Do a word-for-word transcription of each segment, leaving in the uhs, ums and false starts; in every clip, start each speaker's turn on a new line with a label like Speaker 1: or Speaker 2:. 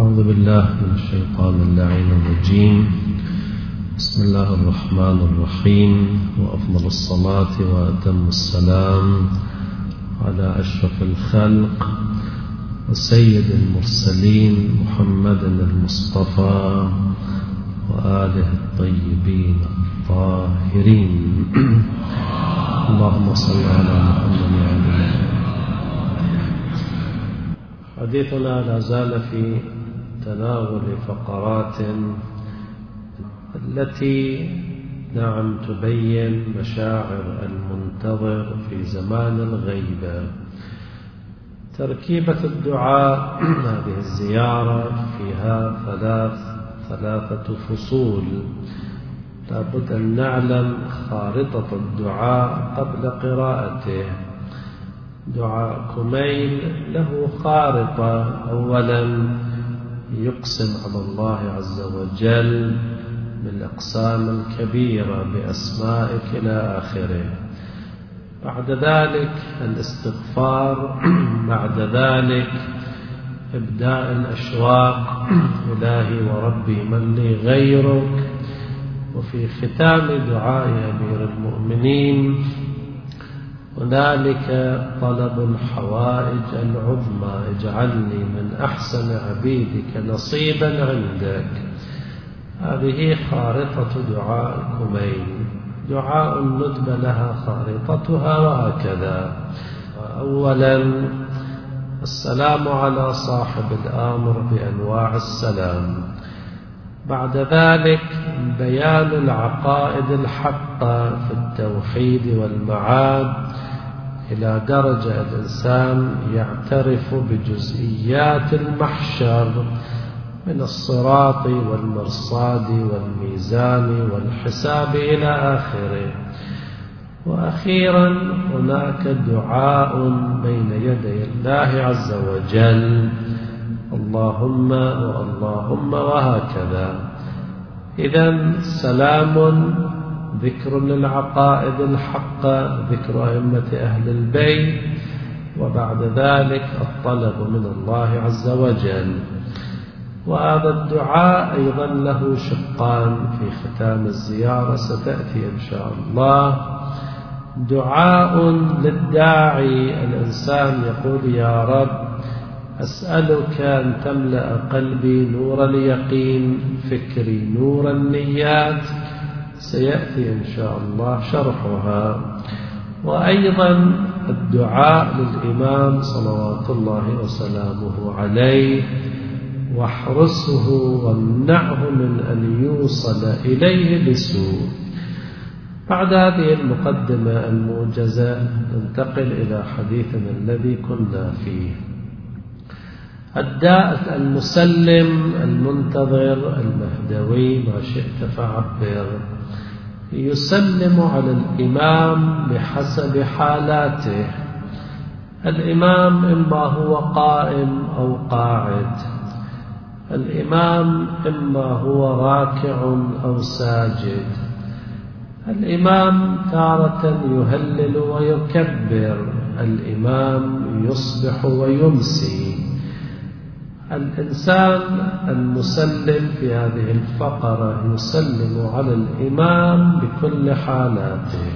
Speaker 1: أعوذ بالله من الشيطان اللعين الرجيم. بسم الله الرحمن الرحيم، وأفضل الصلاة وأتم السلام على أشرف الخلق وسيد المرسلين محمد المصطفى وآله الطيبين الطاهرين. اللهم صل على محمد وعلى آله. حديثنا لا زال في تناول فقرات التي نعم تبين مشاعر المنتظر في زمان الغيبة. تركيبة الدعاء هذه الزيارة فيها ثلاث ثلاثة فصول. لابد أن نعلم خارطة الدعاء قبل قراءته. دعاء كميل له خارطة. أولا يقسم على الله عز وجل بالأقسام الكبيرة بأسمائك إلى آخره. بعد ذلك الاستغفار. بعد ذلك إبداء الأشواق. إلهي وربي من لي غيرك. وفي ختام دعاء أمير المؤمنين هنالك طلب الحوائج العظمى. اجعلني من أحسن عبيدك نصيبا عندك. هذه خارطة دعاء كميل. دعاء الندبة لها خارطتها وهكذا. أولا السلام على صاحب الآمر بأنواع السلام. بعد ذلك بيان العقائد الحقة في التوحيد والمعاد إلى درجة الإنسان يعترف بجزئيات المحشر من الصراط والمرصاد والميزان والحساب إلى آخره. وأخيرا هناك دعاء بين يدي الله عز وجل، اللهم واللهم وهكذا. إذن سلام ذكر للعقائد الحقة، ذكر أئمة أهل البيت، وبعد ذلك الطلب من الله عز وجل. وهذا الدعاء أيضا له شقان في ختام الزيارة ستأتي إن شاء الله. دعاء للداعي، الإنسان يقول يا رب أسألك أن تملأ قلبي نور اليقين، فكري نور النيات، سيأتي إن شاء الله شرحها. وأيضا الدعاء للإمام صلوات الله وسلامه عليه، واحرسه وامنعه من أن يوصل إليه بسوء. بعد هذه المقدمة الموجزة ننتقل إلى حديثنا الذي كنا فيه. الداء المسلم المنتظر المهدوي ما شئت فعبر يسلم على الإمام بحسب حالاته. الإمام إما هو قائم أو قاعد، الإمام إما هو راكع أو ساجد، الإمام تارة يهلل ويكبر، الإمام يصبح ويمسي. الإنسان المسلم في هذه الفقرة يسلم على الإمام بكل حالاته.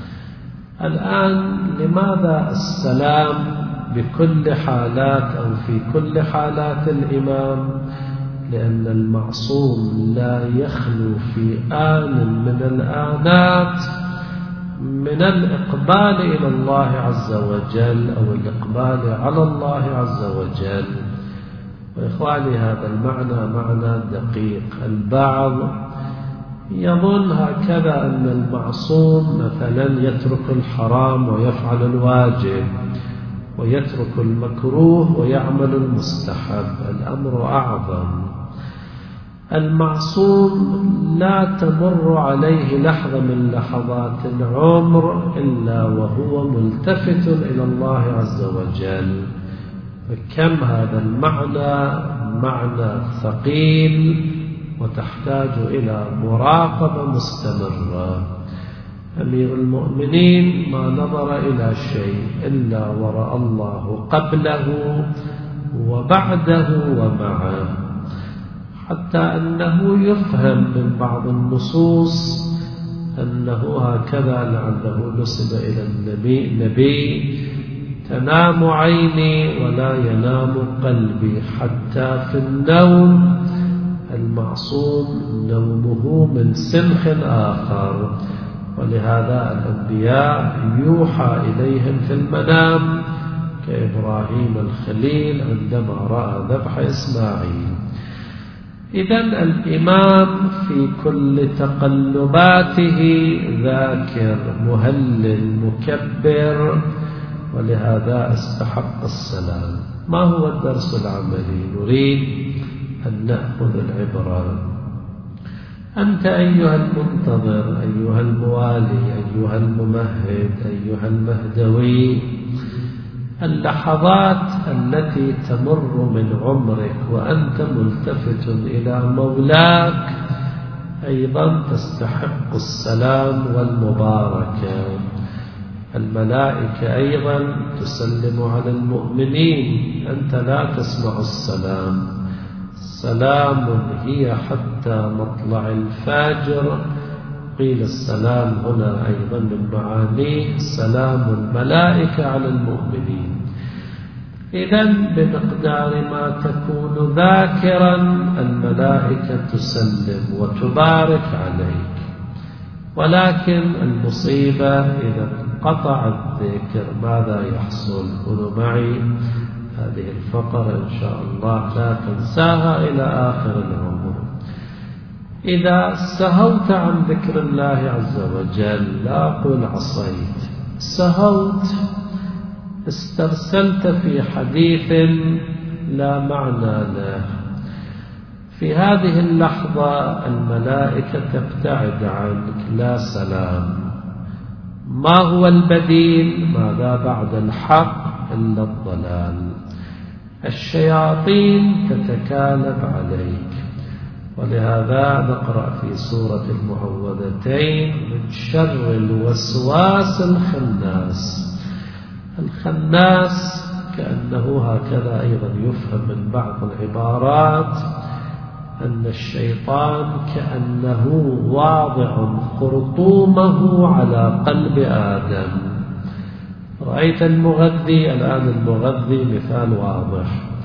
Speaker 1: الآن لماذا السلام بكل حالات أو في كل حالات الإمام؟ لأن المعصوم لا يخلو في آن من الآنات من الإقبال إلى الله عز وجل أو الإقبال على الله عز وجل. وإخواني هذا المعنى معنى دقيق. البعض يظن هكذا أن المعصوم مثلا يترك الحرام ويفعل الواجب، ويترك المكروه ويعمل المستحب. الأمر أعظم. المعصوم لا تمر عليه لحظة من لحظات العمر إلا وهو ملتفت إلى الله عز وجل. فكم هذا المعنى معنى ثقيل وتحتاج إلى مراقبة مستمرة. أمير المؤمنين ما نظر إلى شيء إلا ورأى الله قبله وبعده ومعه. حتى أنه يفهم من بعض النصوص أنه هكذا لعله نسب إلى النبي نبي تنام عيني ولا ينام قلبي، حتى في النوم المعصوم نومه من سنخ آخر. ولهذا الأنبياء يوحى إليهم في المنام كإبراهيم الخليل عندما رأى ذبح إسماعيل. إذن الإمام في كل تقلباته ذاكر مهلل مكبر، ولهذا استحق السلام. ما هو الدرس العملي؟ نريد أن نأخذ العبرة. أنت أيها المنتظر، أيها الموالي، أيها الممهد، أيها المهدوي، اللحظات التي تمر من عمرك وأنت ملتفت إلى مولاك أيضا تستحق السلام والمباركة. الملائكة أيضا تسلم على المؤمنين، أنت لا تسمع السلام. سلام هي حتى مطلع الفجر. قيل السلام هنا أيضا من معانيه سلام الملائكة على المؤمنين. إذن بمقدار ما تكون ذاكرا الملائكة تسلم وتبارك عليك. ولكن المصيبة إذا انقطع الذكر ماذا يحصل؟ كونوا معي هذه الفقرة إن شاء الله لا تنساها إلى آخر العمر. إذا سهوت عن ذكر الله عز وجل، لا أقول عصيت، سهوت، استرسلت في حديث لا معنى له، في هذه اللحظة الملائكة تبتعد عنك، لا سلام. ما هو البديل؟ ماذا بعد الحق إلا الضلال. الشياطين تتكالب عليك. ولهذا نقرأ في سورة المعوذتين من شر الوسواس الخناس. الخناس كأنه هكذا أيضا يفهم من بعض العبارات أن الشيطان كأنه واضع خرطومه على قلب آدم. رأيت المغذي، الآن المغذي مثال واضح.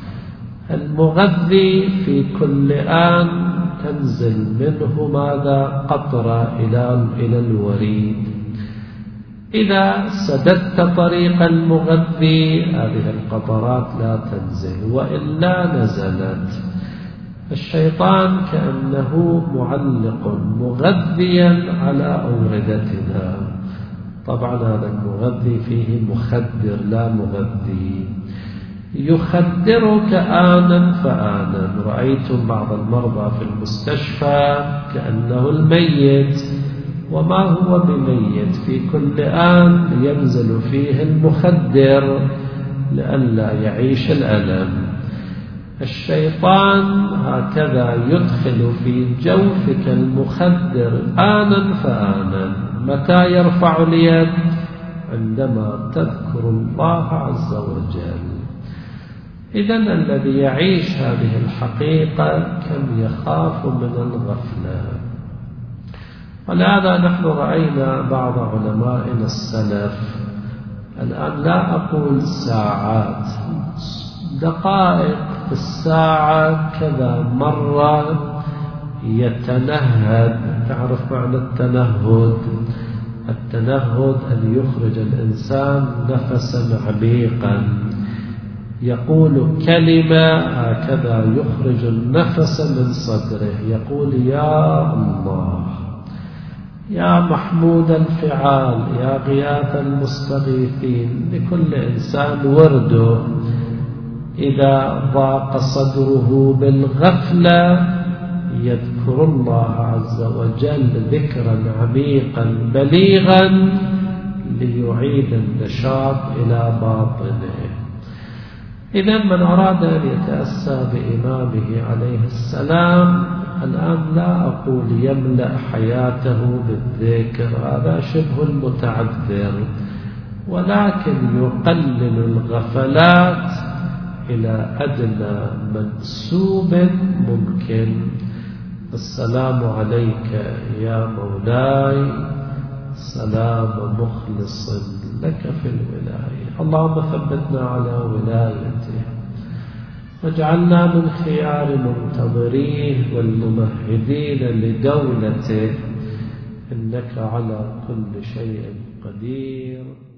Speaker 1: المغذي في كل آن تنزل منه ماذا؟ قطرة إلى إلى الوريد. إذا سددت طريق المغذي هذه القطرات لا تنزل، وإلا نزلت. الشيطان كأنه معلق مغذيا على أوردتنا. طبعا هذا المغذي فيه مخدر لا مغذي، يخدرك آنا فآنا. رأيتم بعض المرضى في المستشفى كأنه الميت، وما هو بميت، في كل آن ينزل فيه المخدر لئلا يعيش الألم. الشيطان هكذا يدخل في جوفك المخدر آنا فآنا. متى يرفع اليد؟ عندما تذكر الله عز وجل. إذن الذي يعيش هذه الحقيقة كم يخاف من الغفلة. ولهذا نحن رأينا بعض علمائنا السلف، الآن لا أقول ساعات، دقائق في الساعة كذا مرة يتنهد. تعرف معنى التنهد؟ التنهد أن يخرج الإنسان نفسا عميقا، يقول كلمة هكذا يخرج النفس من صدره، يقول يا الله، يا محمود الفعال، يا غياث المستغيثين. لكل إنسان ورده. إذا ضاق صدره بالغفلة يذكر الله عز وجل ذكرا عميقا بليغا ليعيد النشاط إلى باطنه. إذا من أراد أن يتأسى بإمامه عليه السلام الآن لا أقول يملأ حياته بالذكر، هذا شبه المتعذر، ولكن يقلل الغفلات إلى أدنى منسوب ممكن. السلام عليك يا مولاي، سلام مخلص لك في الولاية. اللهم ثبتنا على ولايته، واجعلنا من خيار منتظريه والممهدين لدولته، إنك على كل شيء قدير.